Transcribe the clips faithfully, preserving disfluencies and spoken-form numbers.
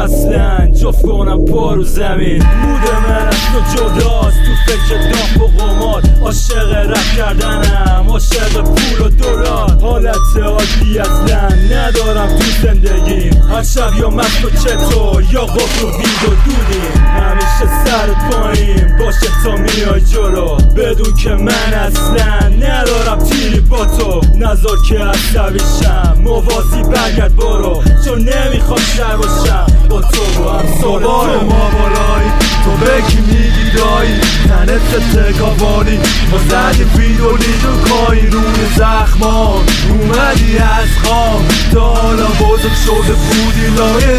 اصلا جفت کنم پا رو زمین. مود من از تو جداست، تو فکر داغ و قمار. عاشق رپ کردنم، عاشق پول و دلار. حالت عادی اصلا ندارم تو زندگیم. هر شب یا مست و چطور یا قفل و بید و دودیم. همیشه سرت پایین باشه تا میای جلو. بدون که من اصلا ندارم تیری با تو. نذار که عصبیشم، موازی برگرد برو. چون نمیخوام شر باشم با تو و همسال تو. ما بالایی تو بکی میگی دایی، تنت تکاوانی. ما زدیم ویدولی تو کایی روی زخمان. اومدی از خواب تا حالا بزرگ شده بودی لای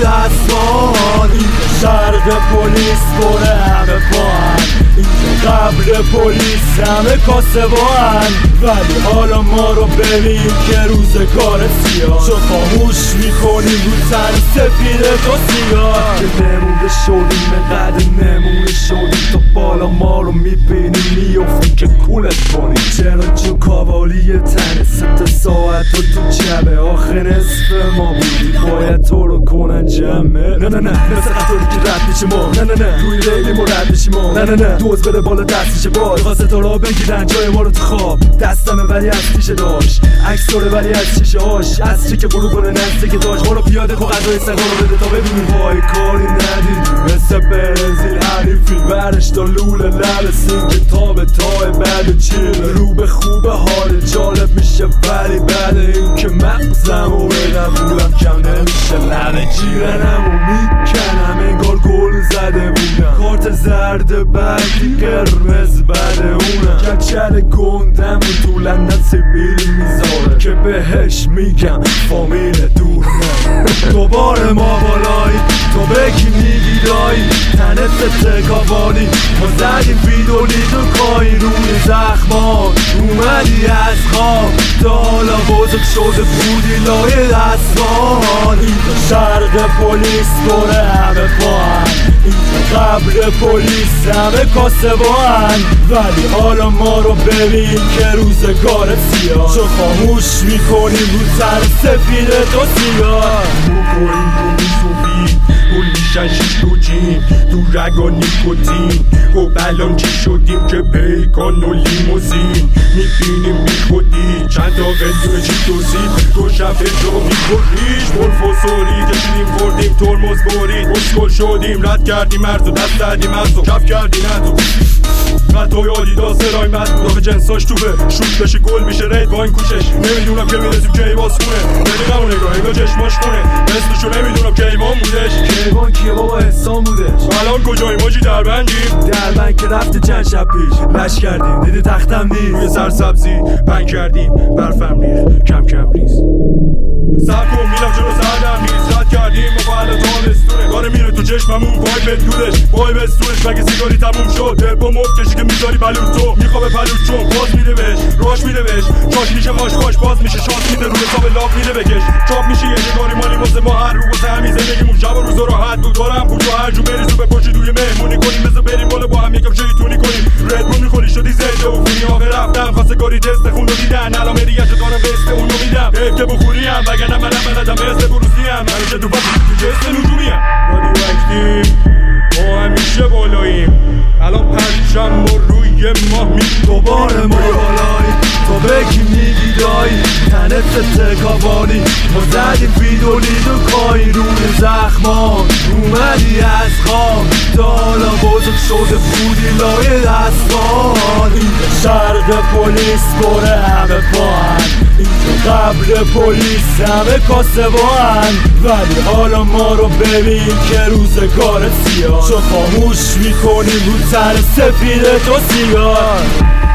اسمان. شرق پلیس بره همه پاهن، اینجا قبل پلیس همه کاسه باهن. ولی حالا ما رو ببین که روزگار سیاه. چون خاموش میکنیم رو تن سفید تو سیاه. که نمونه شدیم قد نمونه شدیم تا بالا ما رو میبینیم میفتی که کولت کنیم. چرا چون کاوالی تنه ست ساعت و تو جبه. آخه نصف ما بودی باید تو رو کنن جمعه. نه نه نه مثل قطاری که رد میشه ما. نه نه نه روی ریلی ما رد میشیم ما. نه نه نه دوز بده بالا دستشه باز. خواسته تو را بگیرن جای ما رو تو خواب. دستمه ولی از تیشه داشت، عکس داره ولی از شیشه هاش. از چی که برو کنه نسته که داشت. ما رو پیاده خو غذای سقا رو بده تا ببینیم. وای کاری ندیدی مثل برزیل حریفی. برش تا لوله لب سینگ تا به تا بعد چیل. رو به خوب حال جالب میشه ولی بعد این که مغزم و بدم بولم کم نمیشه. لبه جیرنم و میکنم انگار گل زده بودم. کارت زرد بعدی قرمز بده اونم. کچل گندم و تو لندن سیبیل میذاره که بهش میگم فامیل دور نه. دوباره ما بالایی تو بکی میگی دایی، تنت تکاوانی. ما زدیم ویدولی تو کایی روی زخمان. اومدی از خواب تا حالا بزرگ شده بودی لای اسمان. اینجا شرق پلیس بره همه پاهن، اینجا قبل پلیس همه کاسه باهن. ولی حالا ما رو ببین که روزگار سیاه. چون خاموش میکنیم رو تن سفید تو سیاه. میکنیم رو میسوبیم گل میشن شیش دو جین تو رگ و نیکوتین. خب الان چی شدیم که پیکان و لیموزین. میبینیم بی خودی چند تا قلیون چی توسی. تو شفه جو میخوریش برف و سوری. کشیدیم خوردیم ترمز برید اسکل شدیم. رد کردیم مرز و دست دادیم مرز و کف کردی ندو. قطعای آدیداس سرای مد بود آخه جنساش توبه. شوت بشه گل میشه رید با این کوشش. نمیدونم که میرسیم کیواس خونه. ببینم اون نگاه انگاه چشماش خونه. مثلشو نمیدونم کیوان بودش. کیوان کیه بابا حسام بودش. الان کجاییم آجی دربندیم. دربند که رفته چند شب پیش. لش کردیم دیدی تختم نیست. روی سرسبزی پنگ کردیم برفم ریخ کم کم ریز. سر کن میرم جلو سردم نیست. رد کردیم و بالا تابستونه. داره میره تو چشممون وای به دودش وای به سوش. مگه سیگاری تموم شد دل با مفت کشی که میذاری بلود تو. میخوابه پلود چون باز میده بهش راش میده بهش. چاش میشه ماش باش باز میشه شانس میده روی حساب لاف میده بکش. چاپ میشه یه نگاری مالی واسه ما هر رو واسه همین زندگیمون شب و روز راحت بود. دارم پول تو هر جو بریزو بپاشی توی مهمونی کنیم. بذار بریم بالا با هم یکم شیطونی کنیم. ردمون میخوری شدی زنده و فونی. آخه رفتم خواستگاری تست خون رو دیدن. الان مریت دارم بسته اونو میدم حیف که بخوریم. وگرنه منم بلدم مثل بروسیم. همیشه تو بس تو جست نجومیم. رادیو اکتیو ما همیشه بالاییم. الان پرچم و روی ماه می. دوباره ما بالایی تو بکی میگی دایی، تنت تکاوانی. ما زدیم ویدولی تو کایی روی زخمان. اومدی از خواب تا حالا بزرگ شده بودی لای اسمان. اینجا شرق پلیس بره همه پاهن، اینجا قبل پلیس همه کاسه باهن. ولی حالا ما رو ببین که روزگار سیاه. چون خاموش میکنیم رو تن سفید تو سیاه.